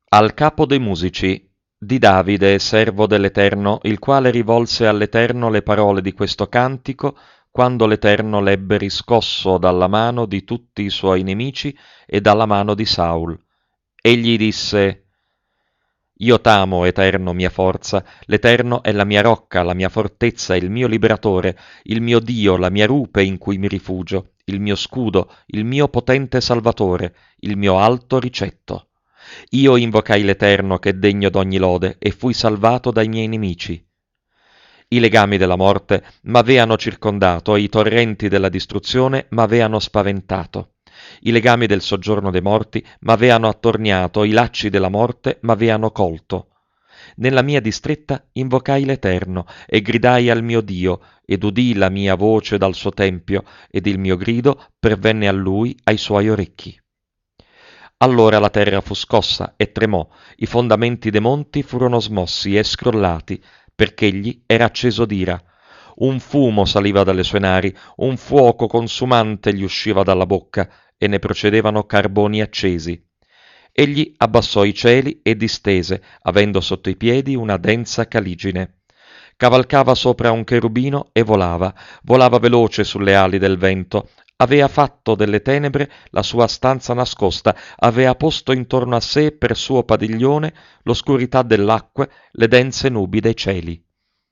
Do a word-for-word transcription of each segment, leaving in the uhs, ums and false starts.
Al capo dei musici, di Davide, servo dell'Eterno, il quale rivolse all'Eterno le parole di questo cantico, quando l'Eterno l'ebbe riscosso dalla mano di tutti i suoi nemici e dalla mano di Saul. Egli disse: Io t'amo, Eterno, mia forza, l'Eterno è la mia rocca, la mia fortezza, il mio liberatore, il mio Dio, la mia rupe in cui mi rifugio, il mio scudo, il mio potente salvatore, il mio alto ricetto. Io invocai l'Eterno che è degno d'ogni lode e fui salvato dai miei nemici. I legami della morte m'aveano circondato e i torrenti della distruzione m'aveano spaventato. I legami del soggiorno dei morti m'aveano attorniato, i lacci della morte m'aveano colto. Nella mia distretta invocai l'Eterno e gridai al mio Dio, ed udì la mia voce dal suo tempio, ed il mio grido pervenne a lui ai suoi orecchi. Allora la terra fu scossa e tremò, i fondamenti dei monti furono smossi e scrollati, perch'egli era acceso d'ira. Un fumo saliva dalle sue nari, un fuoco consumante gli usciva dalla bocca, e ne procedevano carboni accesi. Egli abbassò i cieli e distese, avendo sotto i piedi una densa caligine. Cavalcava sopra un cherubino e volava, volava veloce sulle ali del vento, avea fatto delle tenebre la sua stanza nascosta, avea posto intorno a sé per suo padiglione l'oscurità dell'acque, le dense nubi dei cieli.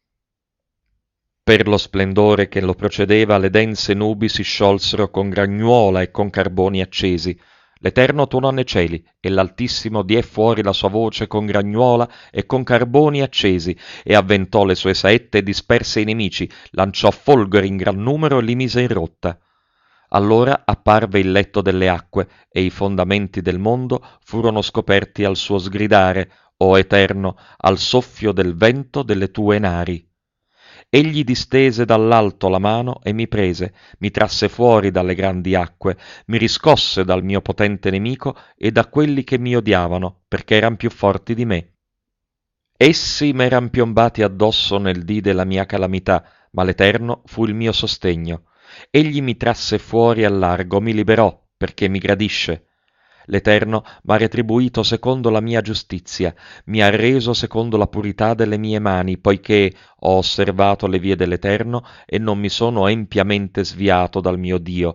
Per lo splendore che lo procedeva, le dense nubi si sciolsero con gragnuola e con carboni accesi. L'Eterno tuonò nei cieli, e l'Altissimo diè fuori la sua voce con gragnuola e con carboni accesi, e avventò le sue saette e disperse i nemici, lanciò folgori in gran numero e li mise in rotta. Allora apparve il letto delle acque, e i fondamenti del mondo furono scoperti al suo sgridare, o Eterno, al soffio del vento delle tue nari. Egli distese dall'alto la mano e mi prese, mi trasse fuori dalle grandi acque, mi riscosse dal mio potente nemico e da quelli che mi odiavano, perché eran più forti di me. Essi m'eran piombati addosso nel dì della mia calamità, ma l'Eterno fu il mio sostegno. Egli mi trasse fuori al largo, mi liberò, perché mi gradisce. L'Eterno m'ha retribuito secondo la mia giustizia, mi ha reso secondo la purità delle mie mani, poiché ho osservato le vie dell'Eterno e non mi sono empiamente sviato dal mio Dio,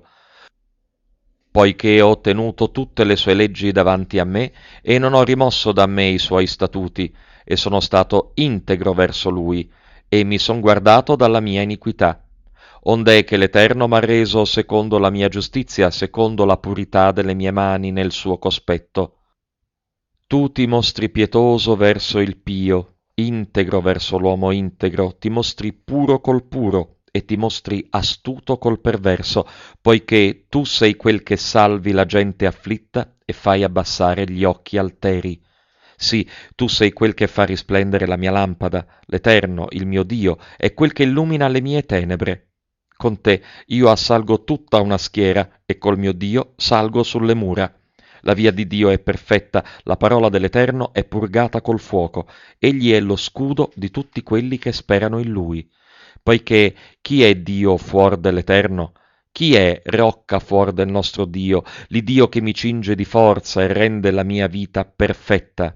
poiché ho tenuto tutte le sue leggi davanti a me e non ho rimosso da me i suoi statuti, e sono stato integro verso lui, e mi son guardato dalla mia iniquità. Ond'è che l'Eterno m'ha reso secondo la mia giustizia, secondo la purità delle mie mani nel suo cospetto. Tu ti mostri pietoso verso il pio, integro verso l'uomo integro, ti mostri puro col puro e ti mostri astuto col perverso, poiché tu sei quel che salvi la gente afflitta e fai abbassare gli occhi alteri. Sì, tu sei quel che fa risplendere la mia lampada, l'Eterno, il mio Dio, è quel che illumina le mie tenebre. Con te io assalgo tutta una schiera e col mio Dio salgo sulle mura. La via di Dio è perfetta, la parola dell'Eterno è purgata col fuoco, egli è lo scudo di tutti quelli che sperano in lui. Poiché chi è Dio fuor dell'Eterno? Chi è rocca fuor del nostro Dio, l'Iddio che mi cinge di forza e rende la mia vita perfetta?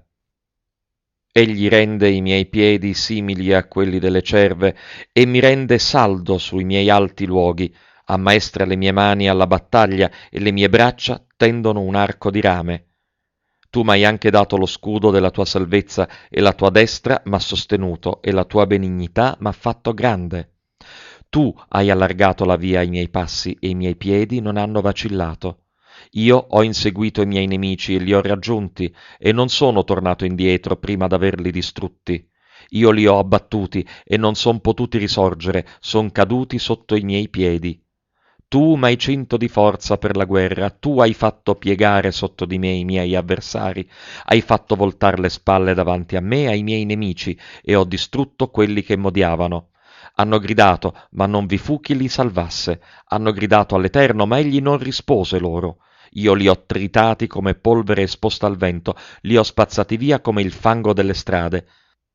Egli rende i miei piedi simili a quelli delle cerve e mi rende saldo sui miei alti luoghi, ammaestra le mie mani alla battaglia e le mie braccia tendono un arco di rame. Tu m'hai anche dato lo scudo della tua salvezza e la tua destra m'ha sostenuto e la tua benignità m'ha fatto grande. Tu hai allargato la via ai miei passi e i miei piedi non hanno vacillato. Io ho inseguito i miei nemici e li ho raggiunti, e non sono tornato indietro prima d'averli distrutti. Io li ho abbattuti e non son potuti risorgere, son caduti sotto i miei piedi. Tu m'hai cinto di forza per la guerra, tu hai fatto piegare sotto di me i miei avversari, hai fatto voltar le spalle davanti a me ai miei nemici, e ho distrutto quelli che m'odiavano. Hanno gridato, ma non vi fu chi li salvasse. Hanno gridato all'Eterno, ma egli non rispose loro. Io li ho tritati come polvere esposta al vento, li ho spazzati via come il fango delle strade.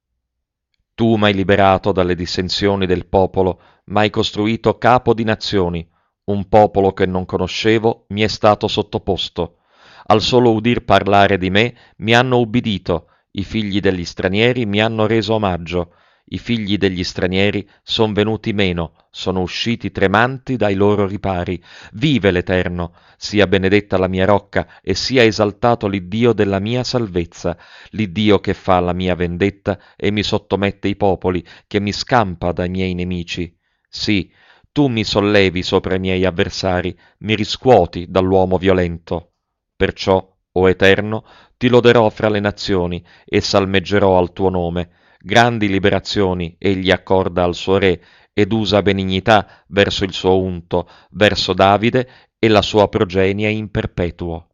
Tu m'hai liberato dalle dissensioni del popolo, m'hai costruito capo di nazioni. Un popolo che non conoscevo mi è stato sottoposto. Al solo udir parlare di me mi hanno ubbidito, i figli degli stranieri mi hanno reso omaggio, i figli degli stranieri son venuti meno, sono usciti tremanti dai loro ripari. Vive l'Eterno, sia benedetta la mia rocca e sia esaltato l'Iddio della mia salvezza, l'Iddio che fa la mia vendetta e mi sottomette i popoli, che mi scampa dai miei nemici. Sì, tu mi sollevi sopra i miei avversari, mi riscuoti dall'uomo violento. Perciò, o Eterno, ti loderò fra le nazioni e salmeggerò al tuo nome. Grandi liberazioni egli accorda al suo re ed usa benignità verso il suo unto, verso Davide e la sua progenie in perpetuo.